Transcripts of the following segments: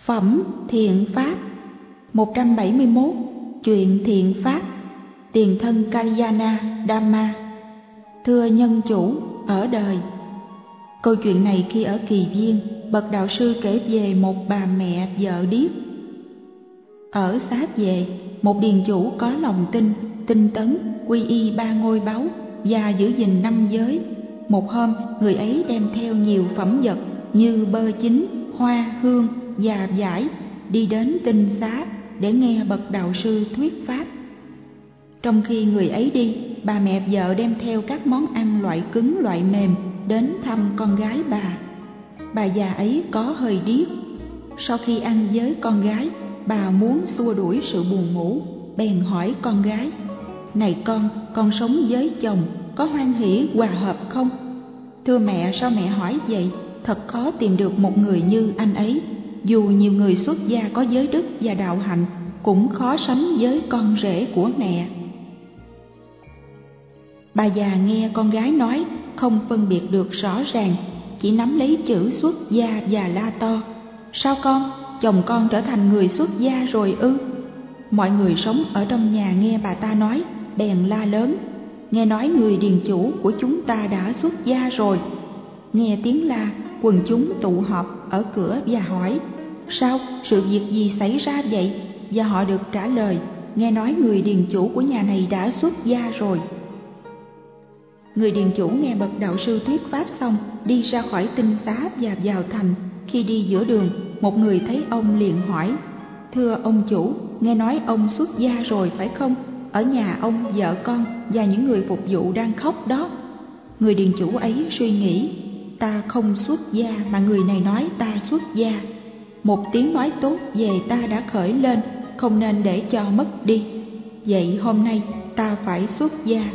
Phẩm thiện pháp 171. Chuyện thiện pháp. Tiền thân Kalyana Dhamma. Thưa nhân chủ, ở đời. Câu chuyện này khi ở Kỳ Viên, bậc đạo sư kể về một bà mẹ vợ điếc. Ở Xá Vệ, một điền chủ có lòng tinh tấn, quy y 3 ngôi báu và giữ gìn 5 giới. Một hôm, người ấy đem theo nhiều phẩm vật như bơ chín, hoa, hương và vải đi đến Tinh Xá để nghe bậc đạo sư thuyết pháp. Trong khi người ấy đi, bà mẹ vợ đem theo các món ăn loại cứng loại mềm đến thăm con gái bà. Bà già ấy có hơi điếc. Sau khi ăn với con gái, bà muốn xua đuổi sự buồn ngủ, bèn hỏi con gái: "Này con sống với chồng có hoan hỷ hòa hợp không?" "Thưa mẹ, sao mẹ hỏi vậy? Thật khó tìm được một người như anh ấy. Dù nhiều người xuất gia có giới đức và đạo hạnh, cũng khó sánh với con rể của mẹ." Bà già nghe con gái nói, không phân biệt được rõ ràng, chỉ nắm lấy chữ xuất gia và la to: "Sao con? Chồng con trở thành người xuất gia rồi ư?" Mọi người sống ở trong nhà nghe bà ta nói, bèn la lớn: "Nghe nói người điền chủ của chúng ta đã xuất gia rồi." Nghe tiếng la, quần chúng tụ họp ở cửa và hỏi: "Sao? Sự việc gì xảy ra vậy?" Và họ được trả lời: "Nghe nói người điền chủ của nhà này đã xuất gia rồi." Người điền chủ nghe bậc đạo sư thuyết pháp xong, đi ra khỏi Tinh Xá và vào thành. Khi đi giữa đường, một người thấy ông liền hỏi: "Thưa ông chủ, nghe nói ông xuất gia rồi phải không? Ở nhà ông, vợ con và những người phục vụ đang khóc đó." Người điền chủ ấy suy nghĩ: "Ta không xuất gia mà người này nói ta xuất gia. Một tiếng nói tốt về ta đã khởi lên, không nên để cho mất đi. Vậy hôm nay ta phải xuất gia."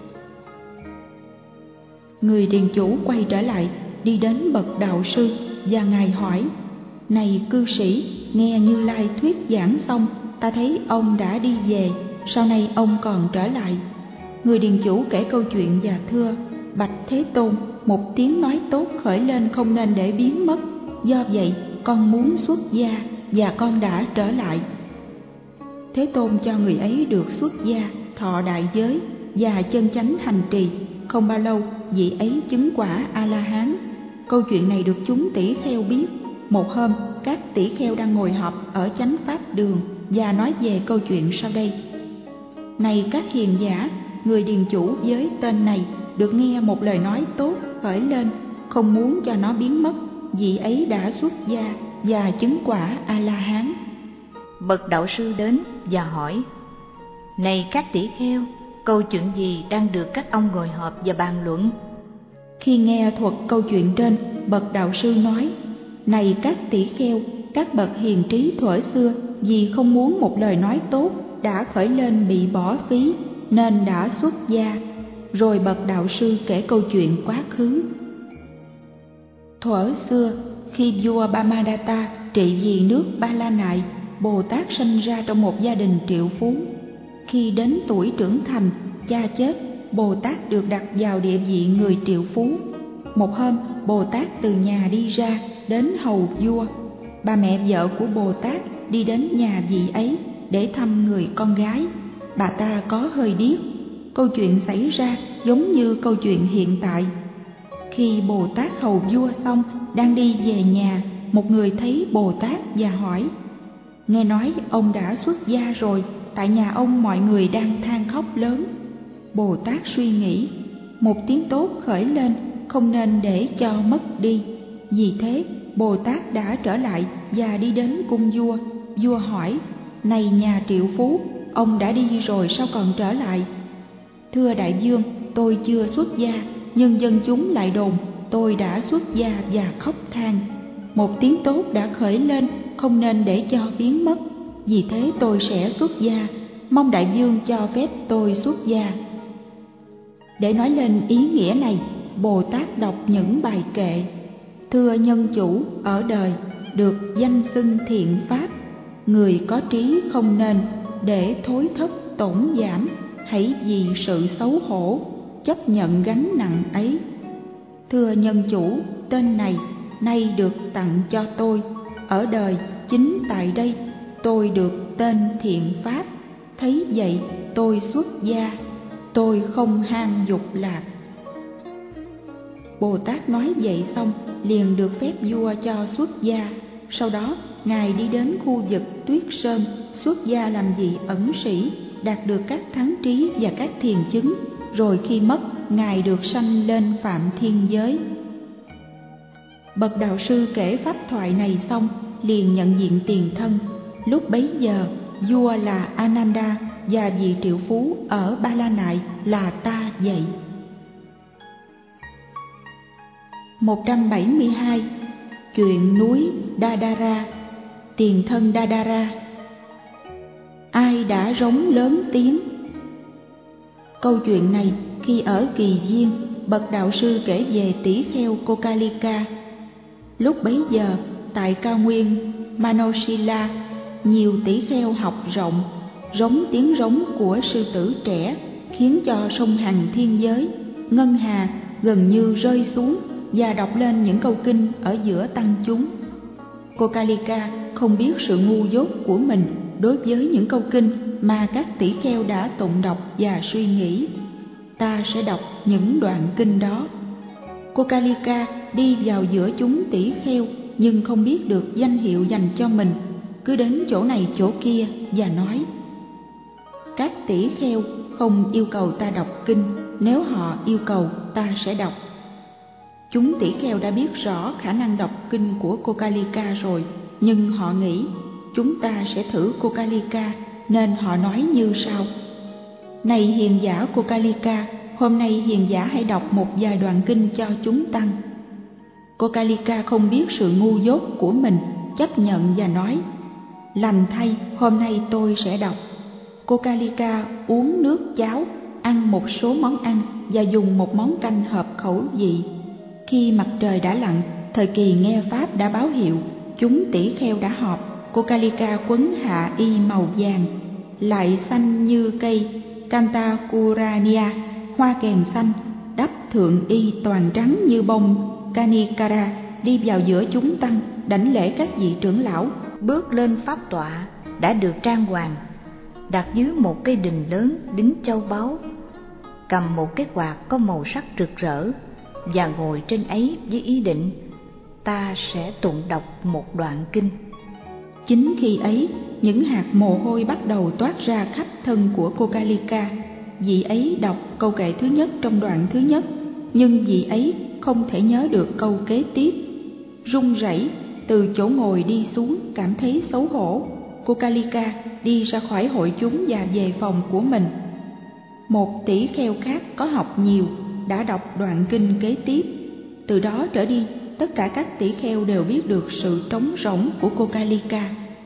Người điền chủ quay trở lại, đi đến bậc đạo sư và ngài hỏi: "Này cư sĩ, nghe Như Lai thuyết giảng xong, ta thấy ông đã đi về, sau này ông còn trở lại." Người điền chủ kể câu chuyện và thưa: "Bạch Thế Tôn, một tiếng nói tốt khởi lên không nên để biến mất. Do vậy, con muốn xuất gia và con đã trở lại." Thế Tôn cho người ấy được xuất gia, thọ đại giới và chân chánh hành trì. Không bao lâu, vị ấy chứng quả A-la-hán. Câu chuyện này được chúng tỷ kheo biết. Một hôm, các tỷ kheo đang ngồi họp ở chánh pháp đường và nói về câu chuyện sau đây: "Này các hiền giả, người điền chủ với tên này được nghe một lời nói tốt khởi lên, không muốn cho nó biến mất. Vị ấy đã xuất gia và chứng quả A-la-hán." Bậc đạo sư đến và hỏi: "Này các tỷ kheo, câu chuyện gì đang được các ông ngồi họp và bàn luận?" Khi nghe thuật câu chuyện trên, bậc đạo sư nói: "Này các tỷ kheo, các bậc hiền trí thuở xưa vì không muốn một lời nói tốt đã khởi lên bị bỏ phí nên đã xuất gia." Rồi bậc đạo sư kể câu chuyện quá khứ. Thuở xưa, khi vua Bamadatta trị vì nước Ba La Nại, Bồ Tát sanh ra trong một gia đình triệu phú. Khi đến tuổi trưởng thành, cha chết, Bồ Tát được đặt vào địa vị người triệu phú. Một hôm, Bồ Tát từ nhà đi ra, đến hầu vua. Bà mẹ vợ của Bồ Tát đi đến nhà vị ấy để thăm người con gái. Bà ta có hơi điếc. Câu chuyện xảy ra giống như câu chuyện hiện tại. Khi Bồ Tát hầu vua xong, đang đi về nhà, một người thấy Bồ Tát và hỏi: "Nghe nói ông đã xuất gia rồi, tại nhà ông mọi người đang than khóc lớn." Bồ Tát suy nghĩ: một tiếng tốt khởi lên, không nên để cho mất đi. Vì thế, Bồ Tát đã trở lại và đi đến cung vua. Vua hỏi: "Này nhà triệu phú, ông đã đi rồi sao còn trở lại?" "Thưa đại vương, tôi chưa xuất gia, nhưng dân chúng lại đồn tôi đã xuất gia và khóc than. Một tiếng tốt đã khởi lên, không nên để cho biến mất. Vì thế tôi sẽ xuất gia, mong đại vương cho phép tôi xuất gia." Để nói lên ý nghĩa này, Bồ Tát đọc những bài kệ: "Thưa nhân chủ, ở đời được danh xưng thiện pháp, người có trí không nên để thối thất tổn giảm, hãy vì sự xấu hổ chấp nhận gánh nặng ấy. Thưa nhân chủ, tên này nay được tặng cho tôi, ở đời chính tại đây tôi được tên thiện pháp, thấy vậy tôi xuất gia, tôi không ham dục lạc. Bồ Tát nói vậy xong liền được phép vua cho xuất gia. Sau đó Ngài đi đến khu vực Tuyết Sơn, xuất gia làm vị ẩn sĩ, đạt được các thắng trí và các thiền chứng. Rồi khi mất, Ngài được sanh lên Phạm Thiên Giới. Bậc đạo sư kể pháp thoại này xong liền nhận diện tiền thân. Lúc bấy giờ vua là Ananda và vị triệu phú ở Ba La Nại là ta vậy. 172. Chuyện núi Dadara. Tiền thân Dadara. Ai đã rống lớn tiếng? Câu chuyện này khi ở Kỳ Viên, bậc đạo sư kể về tỷ kheo Kokalika. Lúc bấy giờ tại cao nguyên Manoshila, nhiều tỷ kheo học rộng, rống tiếng rống của sư tử trẻ khiến cho sông Hằng Thiên Giới, ngân hà gần như rơi xuống và đọc lên những câu kinh ở giữa tăng chúng. Kokalika không biết sự ngu dốt của mình đối với những câu kinh mà các tỷ kheo đã tụng đọc và suy nghĩ. Ta sẽ đọc những đoạn kinh đó. Kokalika đi vào giữa chúng tỷ kheo nhưng không biết được danh hiệu dành cho mình, cứ đến chỗ này chỗ kia và nói: các tỷ kheo không yêu cầu ta đọc kinh, nếu họ yêu cầu ta sẽ đọc. Chúng tỷ kheo đã biết rõ khả năng đọc kinh của Kokalika rồi, nhưng họ nghĩ chúng ta sẽ thử Kokalika, nên họ nói như sau: này hiền giả Kokalika, hôm nay hiền giả hãy đọc một vài đoạn kinh cho chúng tăng. Kokalika không biết sự ngu dốt của mình, chấp nhận và nói: lành thay, hôm nay tôi sẽ đọc. Kokalika uống nước cháo, ăn một số món ăn và dùng một món canh hợp khẩu vị. Khi mặt trời đã lặn, thời kỳ nghe pháp đã báo hiệu, chúng tỷ kheo đã họp. Kokalika quấn hạ y màu vàng, lại xanh như cây Kantakurania, hoa kèn xanh, đắp thượng y toàn trắng như bông Kanikara, đi vào giữa chúng tăng, đảnh lễ các vị trưởng lão, bước lên pháp tọa đã được trang hoàng, đặt dưới một cây đình lớn đính châu báu, cầm một cái quạt có màu sắc rực rỡ và ngồi trên ấy với ý định ta sẽ tụng đọc một đoạn kinh. Chính khi ấy, những hạt mồ hôi bắt đầu toát ra khắp thân của Kokalika. Vị ấy đọc câu kệ thứ nhất trong đoạn thứ nhất, nhưng vị ấy không thể nhớ được câu kế tiếp. Run rẩy từ chỗ ngồi đi xuống, cảm thấy xấu hổ. Kokalika đi ra khỏi hội chúng và về phòng của mình. Một tỷ kheo khác có học nhiều đã đọc đoạn kinh kế tiếp. Từ đó trở đi, tất cả các tỷ kheo đều biết được sự trống rỗng của Kokalika.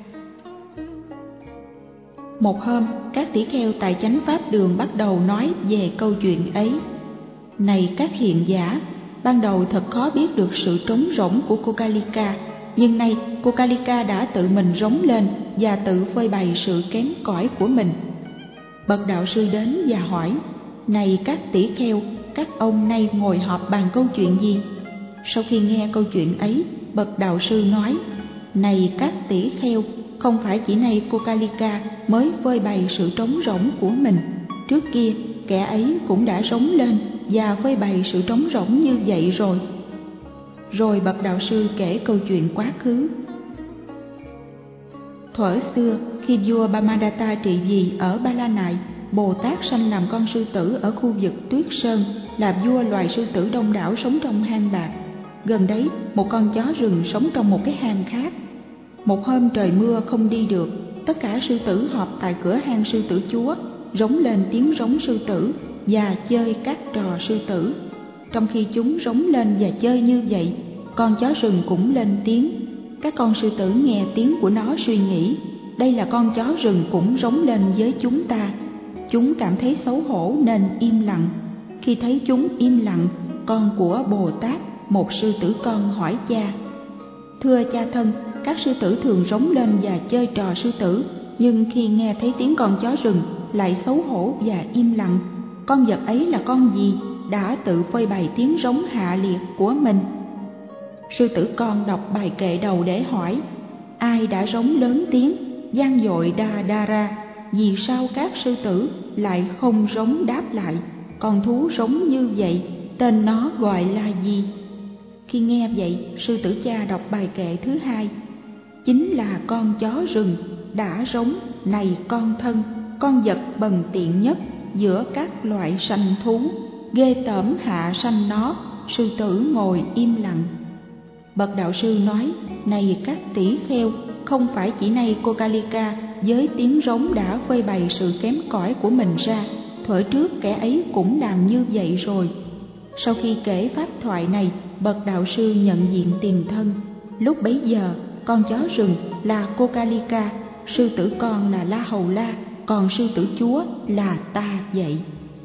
Một hôm, các tỷ kheo tại Chánh Pháp Đường bắt đầu nói về câu chuyện ấy. Này các hiền giả, ban đầu thật khó biết được sự trống rỗng của Kokalika, nhưng nay Kokalika đã tự mình rống lên và tự phơi bày sự kém cỏi của mình. Bậc đạo sư đến và hỏi: này các tỷ kheo, các ông nay ngồi họp bàn câu chuyện gì? Sau khi nghe câu chuyện ấy, bậc đạo sư nói: này các tỷ kheo, không phải chỉ nay Kokalika mới phơi bày sự trống rỗng của mình. Trước kia, kẻ ấy cũng đã rống lên và phơi bày sự trống rỗng như vậy rồi. Rồi bậc đạo sư kể câu chuyện quá khứ. Thuở xưa, khi vua Brahmadatta trị vì ở Ba La Nại, Bồ Tát sanh làm con sư tử ở khu vực Tuyết Sơn, là vua loài sư tử đông đảo sống trong hang bạc. Gần đấy, một con chó rừng sống trong một cái hang khác. Một hôm trời mưa không đi được, tất cả sư tử họp tại cửa hang sư tử chúa, rống lên tiếng rống sư tử và chơi các trò sư tử. Trong khi chúng rống lên và chơi như vậy, con chó rừng cũng lên tiếng. Các con sư tử nghe tiếng của nó suy nghĩ, đây là con chó rừng cũng rống lên với chúng ta. Chúng cảm thấy xấu hổ nên im lặng. Khi thấy chúng im lặng, con của Bồ Tát, một sư tử con, hỏi cha: thưa cha thân, các sư tử thường rống lên và chơi trò sư tử, nhưng khi nghe thấy tiếng con chó rừng lại xấu hổ và im lặng. Con vật ấy là con gì đã tự phơi bày tiếng rống hạ liệt của mình? Sư tử con đọc bài kệ đầu để hỏi: ai đã rống lớn tiếng, vang dội đà đà ra, vì sao các sư tử lại không rống đáp lại? Con thú rống như vậy, tên nó gọi là gì? Khi nghe vậy, sư tử cha đọc bài kệ thứ hai. Chính là con chó rừng đã rống: này con thân, con vật bần tiện nhất giữa các loại sanh thú, ghê tởm hạ sanh nó. Sư tử ngồi im lặng. Bậc đạo sư nói: này các tỷ kheo, không phải chỉ nay cô Kalika với tiếng rống đã phơi bày sự kém cỏi của mình ra, thuở trước kẻ ấy cũng làm như vậy rồi. Sau khi kể pháp thoại này, bậc đạo sư nhận diện tiền thân. Lúc bấy giờ, con chó rừng là cô Kalika, sư tử con là La Hầu La, còn sư tử chúa là ta vậy.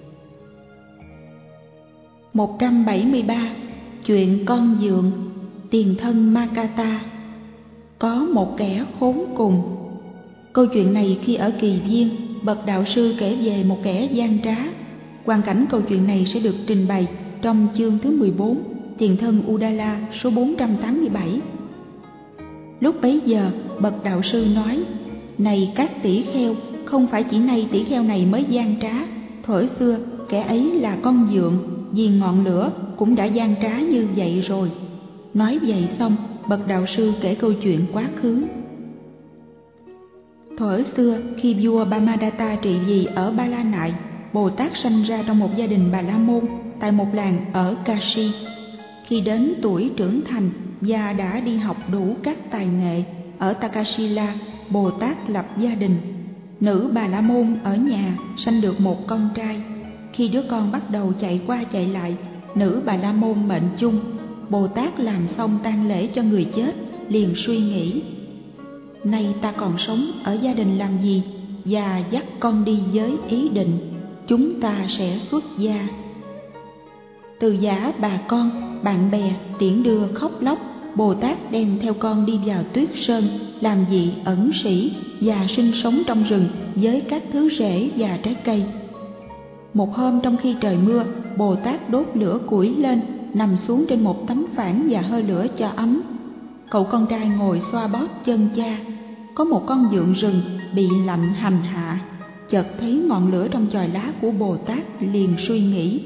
173. Chuyện con dượng. Tiền thân Makata. Có một kẻ khốn cùng. Câu chuyện này khi ở Kỳ Viên, bậc đạo sư kể về một kẻ gian trá. Hoàn cảnh câu chuyện này sẽ được trình bày trong chương thứ 14, Tiền thân Udala, số 487. Lúc bấy giờ, bậc đạo sư nói: này các tỷ kheo, không phải chỉ nay tỷ kheo này mới gian trá, thuở xưa kẻ ấy là con dượng, vì ngọn lửa cũng đã gian trá như vậy rồi. Nói vậy xong, bậc đạo sư kể câu chuyện quá khứ. Thuở xưa, khi vua Brahmadatta trị vì ở Ba La Nại, Bồ Tát sanh ra trong một gia đình Bà La Môn tại một làng ở Kashi. Khi đến tuổi trưởng thành và đã đi học đủ các tài nghệ, ở Takashila, Bồ Tát lập gia đình. Nữ Bà La Môn ở nhà sanh được một con trai. Khi đứa con bắt đầu chạy qua chạy lại, nữ Bà La Môn mệnh chung. Bồ Tát làm xong tang lễ cho người chết, liền suy nghĩ: nay ta còn sống ở gia đình làm gì, và dắt con đi với ý định chúng ta sẽ xuất gia. Từ giả bà con, bạn bè tiễn đưa khóc lóc, Bồ Tát đem theo con đi vào Tuyết Sơn, làm vị ẩn sĩ và sinh sống trong rừng với các thứ rễ và trái cây. Một hôm trong khi trời mưa, Bồ Tát đốt lửa củi lên, nằm xuống trên một tấm phản và hơi lửa cho ấm. Cậu con trai ngồi xoa bóp chân cha. Có một con dượng rừng bị lạnh hành hạ, chợt thấy ngọn lửa trong chòi lá của Bồ Tát, liền suy nghĩ: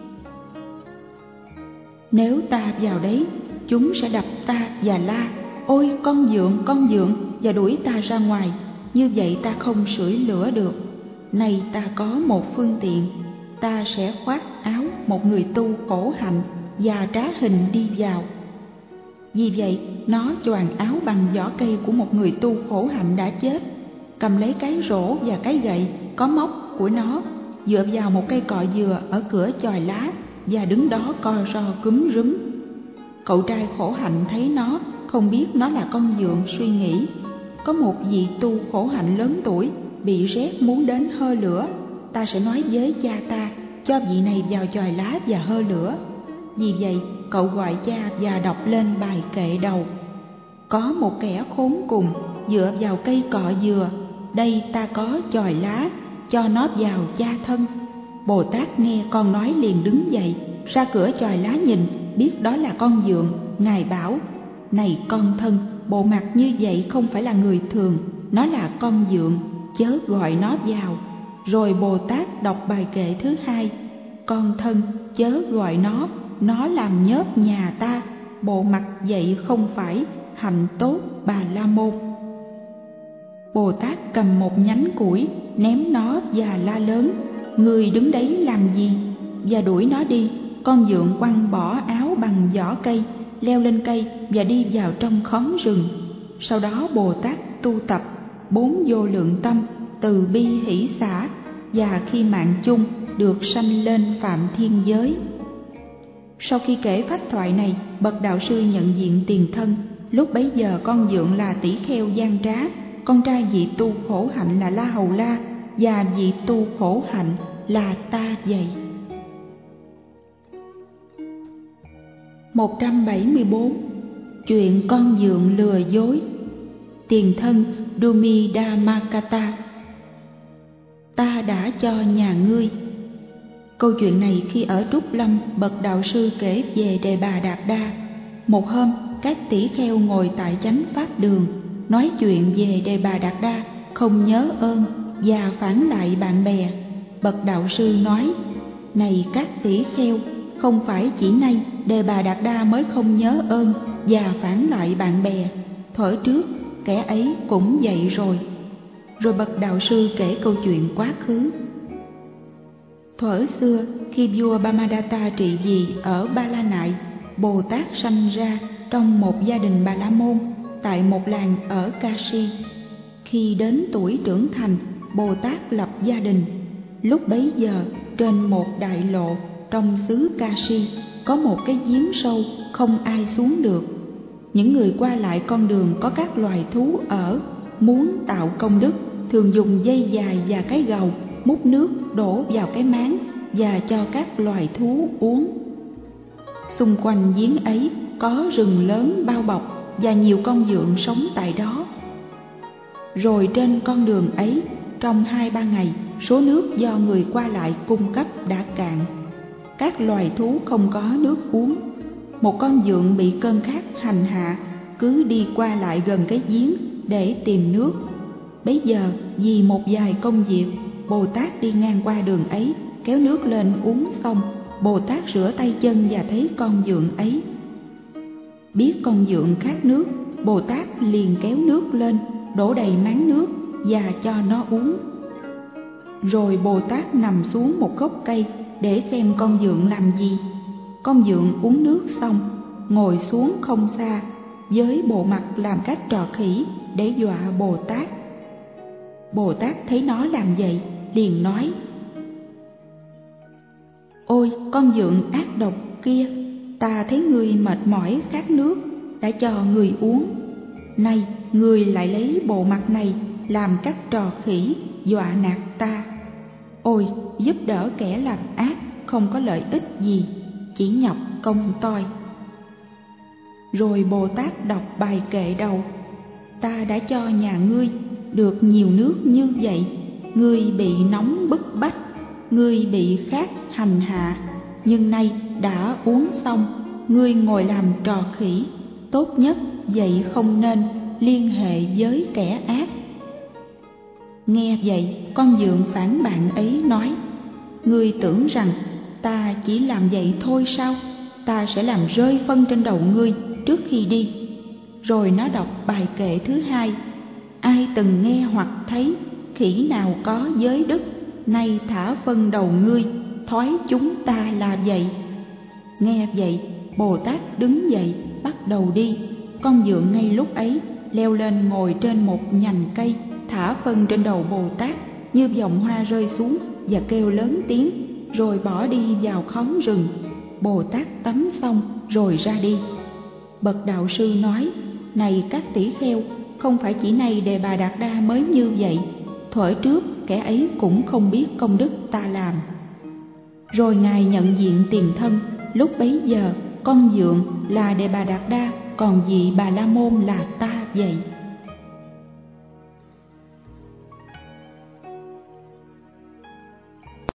nếu ta vào đấy, chúng sẽ đập ta và la: ôi con dượng, và đuổi ta ra ngoài. Như vậy ta không sưởi lửa được. Này ta có một phương tiện, ta sẽ khoác áo một người tu khổ hạnh và trá hình đi vào. Vì vậy nó choàng áo bằng vỏ cây của một người tu khổ hạnh đã chết, cầm lấy cái rổ và cái gậy có móc của nó, dựa vào một cây cọ dừa ở cửa chòi lá và đứng đó co ro cúm rúm. Cậu trai khổ hạnh thấy nó, không biết nó là con dượng, suy nghĩ: có một vị tu khổ hạnh lớn tuổi bị rét muốn đến hơ lửa, ta sẽ nói với cha ta cho vị này vào chòi lá và hơ lửa. Vì vậy cậu gọi cha và đọc lên bài kệ đầu: có một kẻ khốn cùng dựa vào cây cọ dừa, đây ta có chòi lá, cho nó vào cha thân. Bồ Tát nghe con nói liền đứng dậy, ra cửa chòi lá nhìn, biết đó là con dượng. Ngài bảo: này con thân, bộ mặt như vậy không phải là người thường, nó là con dượng, chớ gọi nó vào. Rồi Bồ Tát đọc bài kệ thứ hai: con thân, chớ gọi nó làm nhớp nhà ta, bộ mặt vậy không phải, hạnh tốt Bà La Môn. Bồ Tát cầm một nhánh củi, ném nó và la lớn: người đứng đấy làm gì? Và đuổi nó đi. Con dượng quăng bỏ áo bằng vỏ cây, leo lên cây và đi vào trong khóm rừng. Sau đó Bồ Tát tu tập 4 vô lượng tâm, từ bi hỷ xả, và khi mạng chung được sanh lên Phạm Thiên Giới. Sau khi kể pháp thoại này, bậc đạo sư nhận diện tiền thân. Lúc bấy giờ con dượng là tỷ kheo gian trá, con trai vị tu khổ hạnh là La Hầu La, và vị tu khổ hạnh là ta vậy. 174. Chuyện con dượng lừa dối. Tiền thân Dumidammakata. Ta đã cho nhà ngươi. Câu chuyện này khi ở Trúc Lâm, bậc đạo sư kể về Đề Bà Đạt Đa. Một hôm, các tỷ kheo ngồi tại chánh pháp đường, nói chuyện về Đề Bà Đạt Đa không nhớ ơn và phản lại bạn bè. Bậc đạo sư nói: này các tỷ kheo, không phải chỉ nay Đề Bà Đạt Đa mới không nhớ ơn và phản lại bạn bè, thuở trước kẻ ấy cũng vậy rồi. Rồi bậc đạo sư kể câu chuyện quá khứ. Thuở xưa, khi vua Brahmadatta trị vì ở Ba La Nại, Bồ Tát sanh ra trong một gia đình Bà La Môn tại một làng ở Kashi. Khi đến tuổi trưởng thành, Bồ Tát lập gia đình. Lúc bấy giờ, trên một đại lộ trong xứ Kashi có một cái giếng sâu không ai xuống được. Những người qua lại con đường có các loài thú ở, muốn tạo công đức thường dùng dây dài và cái gầu múc nước đổ vào cái máng và cho các loài thú uống. Xung quanh giếng ấy có rừng lớn bao bọc và nhiều con vượn sống tại đó. Rồi trên con đường ấy, trong 2-3 ngày, số nước do người qua lại cung cấp đã cạn. Các loài thú không có nước uống. Một con vượn bị cơn khát hành hạ, cứ đi qua lại gần cái giếng để tìm nước. Bấy giờ, vì một vài công việc, Bồ Tát đi ngang qua đường ấy, kéo nước lên uống xong, Bồ Tát rửa tay chân và thấy con vượn ấy. Biết con vượn khát nước, Bồ Tát liền kéo nước lên, đổ đầy máng nước và cho nó uống. Rồi Bồ Tát nằm xuống một gốc cây để xem con vượn làm gì. Con vượn uống nước xong, ngồi xuống không xa, với bộ mặt làm các trò khỉ để dọa Bồ Tát. Bồ Tát thấy nó làm vậy, liền nói: ôi con vượn ác độc kia, ta thấy ngươi mệt mỏi khát nước, đã cho ngươi uống. Nay ngươi lại lấy bộ mặt này làm các trò khỉ dọa nạt ta. Ôi, giúp đỡ kẻ làm ác không có lợi ích gì, chỉ nhọc công toi. Rồi Bồ Tát đọc bài kệ đầu: ta đã cho nhà ngươi được nhiều nước như vậy, ngươi bị nóng bức bách, ngươi bị khát hành hạ, nhưng nay đã uống xong, ngươi ngồi làm trò khỉ. Tốt nhất vậy không nên liên hệ với kẻ ác. Nghe vậy, con vượn phản bạn ấy nói: ngươi tưởng rằng ta chỉ làm vậy thôi sao? Ta sẽ làm rơi phân trên đầu ngươi trước khi đi. Rồi nó đọc bài kệ thứ 2: ai từng nghe hoặc thấy khỉ nào có giới đức, nay thả phân đầu ngươi, thói chúng ta là vậy. Nghe vậy, Bồ Tát đứng dậy bắt đầu đi. Con vượn ngay lúc ấy leo lên ngồi trên một nhành cây, thả phân trên đầu Bồ Tát như vòng hoa rơi xuống và kêu lớn tiếng, rồi bỏ đi vào khóm rừng. Bồ Tát tắm xong rồi ra đi. Bậc đạo sư nói: này các tỷ kheo, không phải chỉ nay Đề Bà Đạt Đa mới như vậy, thuở trước kẻ ấy cũng không biết công đức ta làm. Rồi Ngài nhận diện tiền thân. Lúc bấy giờ con vượn là Đề Bà Đạt Đa, còn vị Bà La Môn là ta vậy.